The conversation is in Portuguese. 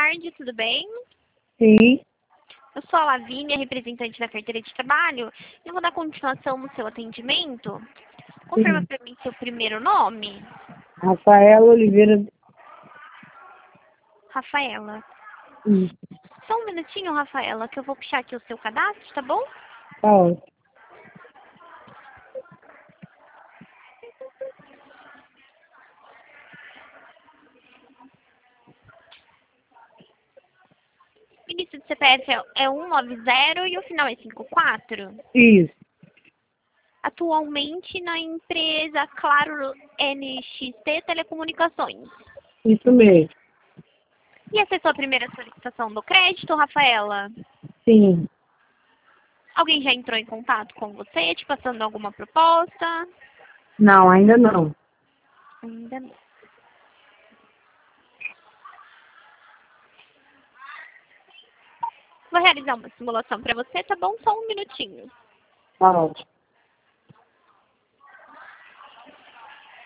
tarde, tudo bem? Sim. Eu sou a Lavínia, representante da carteira de trabalho. Eu vou dar continuação no seu atendimento. Confirma Sim. para mim seu primeiro nome. Rafaela Oliveira. Rafaela. Isso. Só um minutinho, Rafaela, que eu vou puxar aqui o seu cadastro, tá bom? Tá ótimo. O início do CPF é 190 e o final é 54. Isso. Atualmente na empresa Claro NXT Telecomunicações. Isso mesmo. E essa é a sua primeira solicitação do crédito, Rafaela? Sim. Alguém já entrou em contato com você, te passando alguma proposta? Não, ainda não. Ainda não. Vou realizar uma simulação para você, tá bom? Só um minutinho. Tá ótimo.